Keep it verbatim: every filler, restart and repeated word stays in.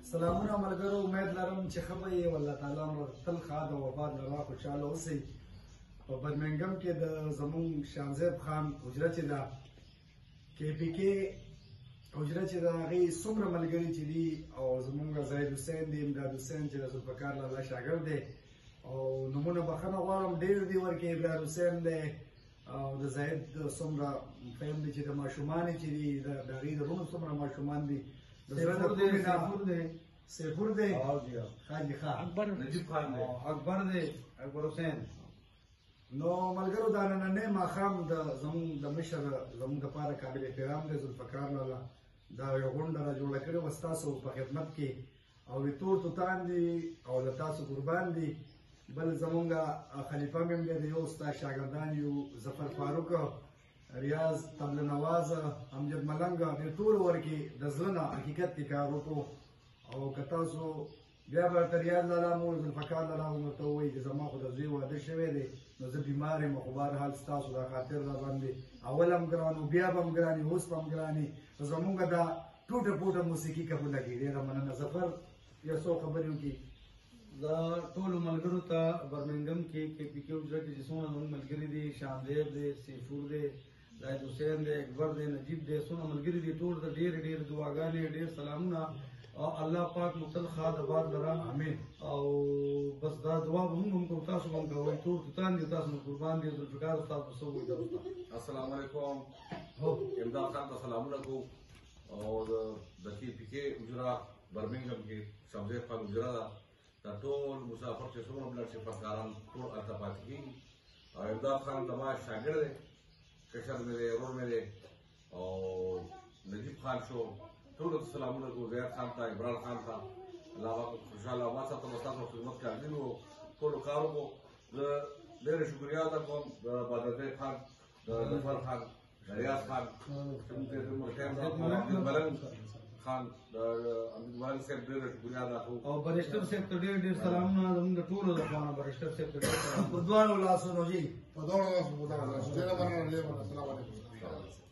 سلامونه ملګرو، امید لرم چې ښه به یې، والله تعالی مو تل ښاد او آباد لرا خوشحاله اوسئ. په برمنګم کې د زمونږ شانزیب خان حجره چې ده، کې پی کې حجره چې ده، هغې څومره ملګري چې دي، او زمونږ زاهد حسین دی، امداد حسین چې د ذوالفقار لالا شاګرد دی، او نومونه بخښنه غواړم ډېر دي ورکې، امداد حسین دی او د زاهد څومره فهم دی چې د ماشومانې چې دي، د هغې د رونو څومره ماشومان دي، سیفور دی سیفور دی سیفور دی حاجي خان اکبر نجیب خان دی اکبر دی اکبر حسین. نو ملګرو دا نننی ماښام د زمونږ د مشر زمونږ دپاره قابل احترام دی ذوالفقار لالا، دا یوه غونډه را جوړه کړې وه ستاسو په خدمت کې، او د تور توتان دي او د تاسو قربان دي. بل زمونږ خلیفه مې هم دی، د یو ستا شاګردان یو ظفر فاروق، ریاض طبل نواز، امجد ملنګ، دې ټولو ورکې د زړه نه حقیقت کې کار وکړو. او که تاسو بیا به ورته ریاض لالا مو ذوالفقار لالا مو ورته ووایي چې زما خو د زوی واده شوی دی، نو زه بیمار یم، خو بهرحال ستاسو دا خاطر را باندې اول هم ګران و، بیا به هم ګران اوس به هم ګرانې. نو زمونږ دا ټوټه ټوټه موسیقي که خو لګي. ډېره مننه. ظفر یو څو خبرې وکړي. دا ټولو ملګرو ته برمنګم کې کې پی کې حجره کې چې څومره زموږ ملګري دي، شانزیب دی، سیفور دی، زاهد حسین دی، اکبر دی، نجیب دی، څومره ملګري دي، ټول ته ډېرې ډېرې دعاګانې، ډېر سلامونه، او الله پاک مو تل ښاد آباد لره. امین. او بس دا دعا به موږ هم کوو، تاسو به هم کوئ. ټول توتان دي، تاسو مو قربان دي. ذوالفقار استاد په څه وایي؟ السلام علیکم. امداد خان ته سلامونه کوو، او د کې پی کې حجره برمنګم کې شانزیب خان حجره ده. دا ټول مسافر چې څومره بلډ سفرکاران ټول هلته پاتې کېږي. او امداد خان زما شاګرد دی، کشر مې دی، ورور مې دی. او نجیب خان شو، ټولو ته سلامونه کوو. زیاد خان ته، عمران خان ته، الله پاک خوشحاله آباد ساتم. ستاسو خدمت کې حاضر وو، ټولو کار وکړو. زه ډېره شکریا ادا کوم د بادرزی خان، د ظفر خان، د ریاض خان، امجد ملنګ خان، د امجد ملنګ صاحب ډېره شکریا ادا کوو. او برشتر صاحب ته ډېر ډېر سلامونه زموږ د ټولو د خوا نه. برشتر صاحب ته ډېر سلام په دواړو لاسونو جي په دواړو لاسونو ډېره مننه. السلام علیکم.